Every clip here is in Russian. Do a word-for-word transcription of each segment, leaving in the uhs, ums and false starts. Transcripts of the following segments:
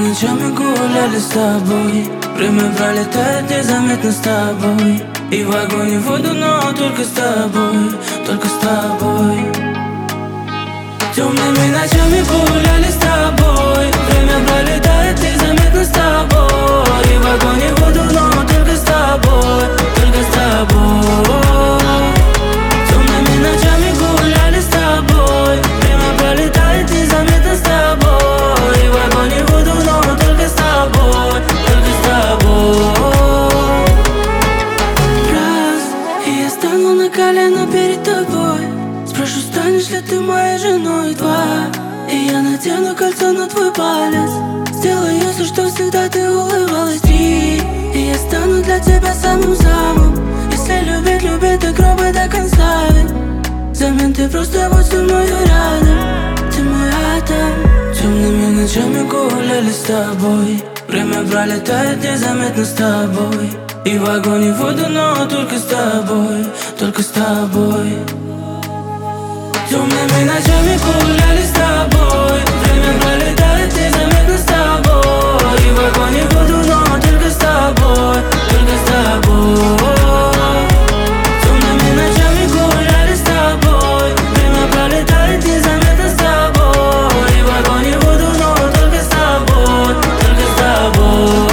ночами гуляли с тобой. Время пролетает незаметно с тобой. И в огонь и в воду, но только с тобой, только с тобой. Темными ночами гуляли с тобой. Время пролетает незаметно с тобой. И в огонь и в воду, но только с тобой, только с тобой. Темными ночами гуляли с тобой. Время пролетает незаметно с тобой. И в огонь и в воду, но только с тобой, только с тобой. Раз, и я стану на колено перед тобой. Спрошу, станешь ли ты моей женой? Два, и я надену кольцо на твой палец. Сделаю, если что, всегда ты улыбалась. Три, и я стану для тебя самым-самым. Если любить, любить до гроба, до конца. Взамен ты просто будь со мною рядом. Ты мой атом. Темными ночами гуляли с тобой. Время пролетает незаметно с тобой. И в огонь и в воду, но только с тобой, только с тобой. Темными ночами гуляли с тобой. Время пролетает незаметно с тобой. И в огонь и в воду, но только с тобой, только с тобой. Темными ночами гуляли с тобой. Время пролетает незаметно с тобой. И в огонь и в воду, но только с тобой, только с тобой.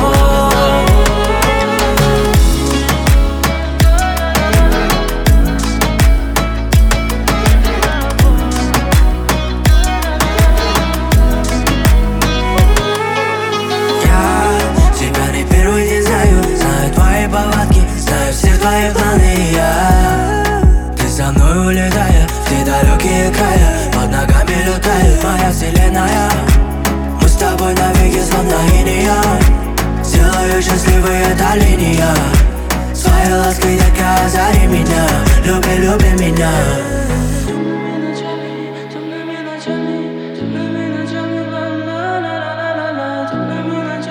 Твои планы, я Ты за мной улетая в те далекие края. Под ногами летает моя вселенная. Мы с тобой навеки словно иния. Сделаю счастливой эта линия. Своей лаской, детка, озари меня. Люби, люби меня.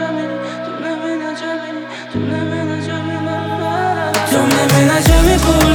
Темными ночами гуляли